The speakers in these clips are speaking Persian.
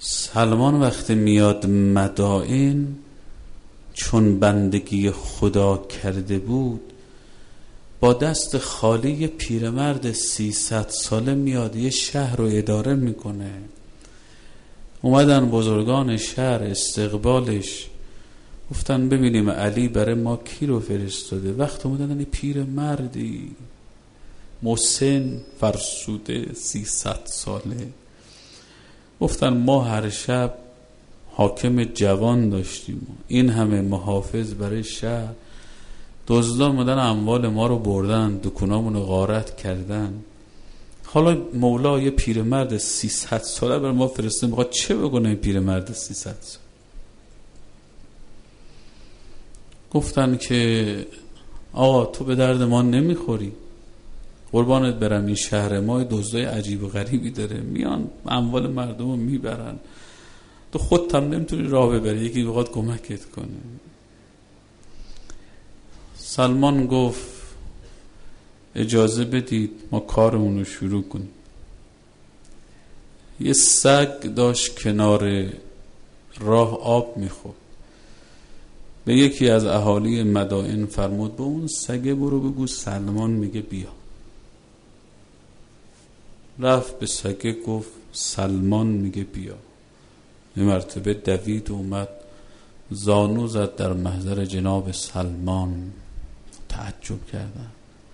سلمان وقتی میاد مدائن چون بندگی خدا کرده بود با دست خالی یه پیرمرد 300 ساله میاد یه شهر رو اداره میکنه. اومدن بزرگان شهر استقبالش، گفتن ببینیم علی برای ما کی رو فرستاده. وقت اومدن این پیرمردی مسن فرسوده 300 ساله، گفتن ما هر شب حاکم جوان داشتیم، این همه محافظ برای شهر، دزدان مدن اموال ما رو بردن، دکونامون رو غارت کردن، حالا مولا یه پیرمرد 300 ساله برای ما فرسته، میخواد چه بکنه این پیرمرد 300 ساله؟ گفتن که آقا تو به درد ما نمیخوری، قربانت برم این شهر ما دزدای عجیب و غریبی داره، میان اموال مردم رو میبرن، تو خودت هم نمیتونی راه ببری، یکی بخواد کمکت کنه. سلمان گفت اجازه بدید ما کارمون رو شروع کنیم. یه سگ داشت کنار راه آب میخورد، به یکی از اهالی مدائن فرمود به اون سگه برو بگو سلمان میگه بیا. رفت به سگه گفت سلمان میگه بیا. یه مرتبه دوید اومد زانو زد در محضر جناب سلمان، تعجب کردن.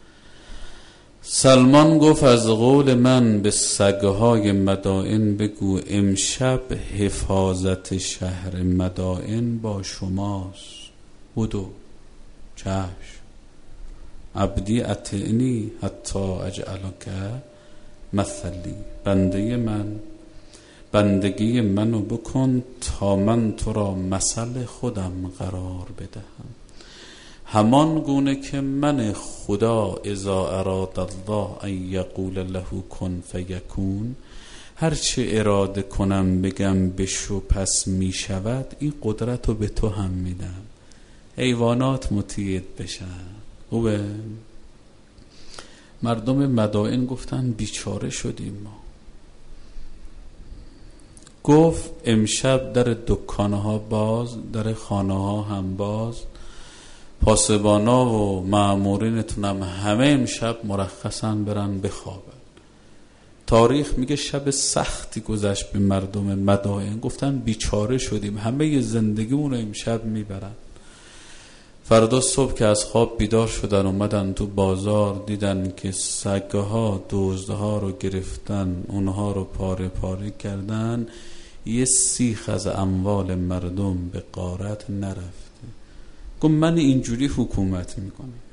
سلمان گفت از قول من به سگهای مدائن بگو امشب حفاظت شهر مدائن با شماست. بودو چشم، عبدی اطعنی حتی اجعلک مثلی، بنده من بندگی منو بکن تا من تو را مثل خودم قرار بدهم، همان گونه که من خدا اذا اراد الله ان یقول له کن فیکون، هرچه اراده کنم بگم بشو پس می شود، این قدرت رو به تو هم میدم، حیوانات مطیعت بشن. خوبه؟ مردم مدائن گفتن بیچاره شدیم ما. گفت امشب در دکانها باز، در خانه ها هم باز، پاسبانا و مامورینتونم همه امشب مرخصن برن بخوابن. تاریخ میگه شب سختی گذشت به مردم مدائن، گفتن بیچاره شدیم، همه زندگیمون رو امشب میبرن. فردا صبح که از خواب بیدار شدن اومدن تو بازار، دیدن که سگها دزدها رو گرفتن، اونها رو پاره پاره کردن، یه سیخ از اموال مردم به غارت نرفته. گفت من اینجوری حکومت میکنم.